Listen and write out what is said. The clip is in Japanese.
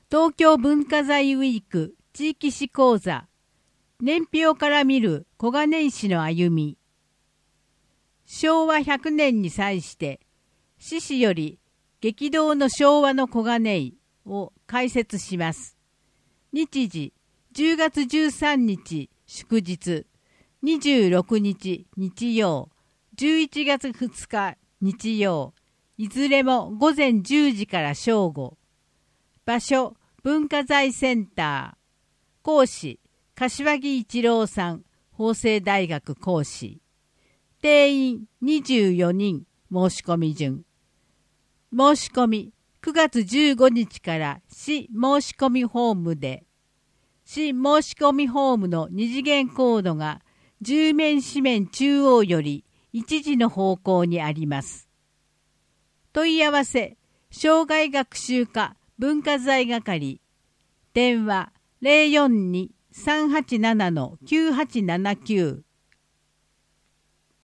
東京文化財ウィーク地域史講座、年表から見る小金井市の歩み。昭和100年に際して、市史より激動の昭和の小金井を解説します。日時、10月13日祝日、26日日曜、11月2日日曜、いずれも午前10時から正午。場所、文化財センター。講師、柏木一郎さん、法政大学講師。定員24人、申し込み順。申し込み、9月15日から市申し込みホームで、市申し込みホームの二次元コードが10面紙面中央より1時の方向にあります。問い合わせ、生涯学習課文化財係、電話 042-387-9879